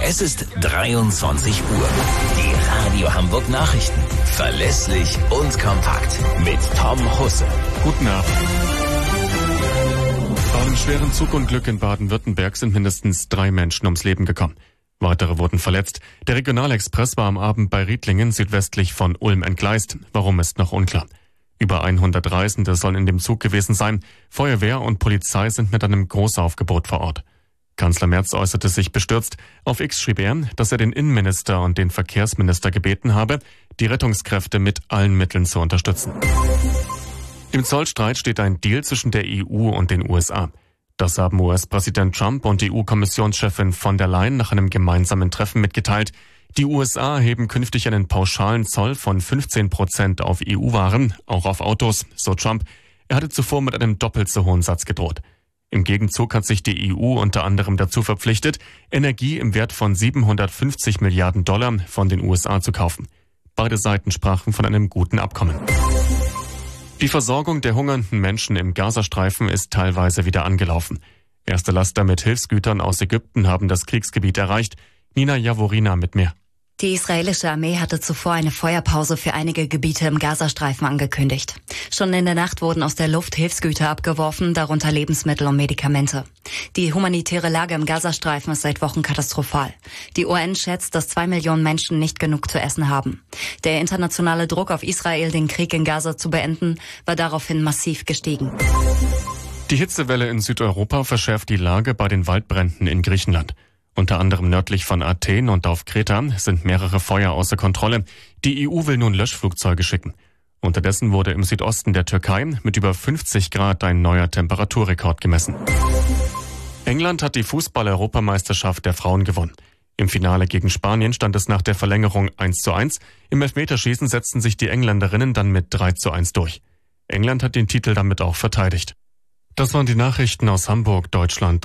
Es ist 23 Uhr. Die Radio Hamburg Nachrichten. Verlässlich und kompakt. Mit Tom Husse. Guten Abend. Bei einem schweren Zugunglück in Baden-Württemberg sind mindestens 3 Menschen ums Leben gekommen. Weitere wurden verletzt. Der Regionalexpress war am Abend bei Riedlingen südwestlich von Ulm entgleist. Warum ist noch unklar. Über 100 Reisende sollen in dem Zug gewesen sein. Feuerwehr und Polizei sind mit einem Großaufgebot vor Ort. Kanzler Merz äußerte sich bestürzt. Auf X schrieb er, dass er den Innenminister und den Verkehrsminister gebeten habe, die Rettungskräfte mit allen Mitteln zu unterstützen. Im Zollstreit steht ein Deal zwischen der EU und den USA. Das haben US-Präsident Trump und EU-Kommissionschefin von der Leyen nach einem gemeinsamen Treffen mitgeteilt. Die USA erheben künftig einen pauschalen Zoll von 15% auf EU-Waren, auch auf Autos, so Trump. Er hatte zuvor mit einem doppelt so hohen Satz gedroht. Im Gegenzug hat sich die EU unter anderem dazu verpflichtet, Energie im Wert von $750 Milliarden von den USA zu kaufen. Beide Seiten sprachen von einem guten Abkommen. Die Versorgung der hungernden Menschen im Gazastreifen ist teilweise wieder angelaufen. Erste Laster mit Hilfsgütern aus Ägypten haben das Kriegsgebiet erreicht. Nina Jaworina mit mehr. Die israelische Armee hatte zuvor eine Feuerpause für einige Gebiete im Gazastreifen angekündigt. Schon in der Nacht wurden aus der Luft Hilfsgüter abgeworfen, darunter Lebensmittel und Medikamente. Die humanitäre Lage im Gazastreifen ist seit Wochen katastrophal. Die UN schätzt, dass 2 Millionen Menschen nicht genug zu essen haben. Der internationale Druck auf Israel, den Krieg in Gaza zu beenden, war daraufhin massiv gestiegen. Die Hitzewelle in Südeuropa verschärft die Lage bei den Waldbränden in Griechenland. Unter anderem nördlich von Athen und auf Kreta sind mehrere Feuer außer Kontrolle. Die EU will nun Löschflugzeuge schicken. Unterdessen wurde im Südosten der Türkei mit über 50 Grad ein neuer Temperaturrekord gemessen. England hat die Fußball-Europameisterschaft der Frauen gewonnen. Im Finale gegen Spanien stand es nach der Verlängerung 1:1. Im Elfmeterschießen setzten sich die Engländerinnen dann mit 3:1 durch. England hat den Titel damit auch verteidigt. Das waren die Nachrichten aus Hamburg, Deutschland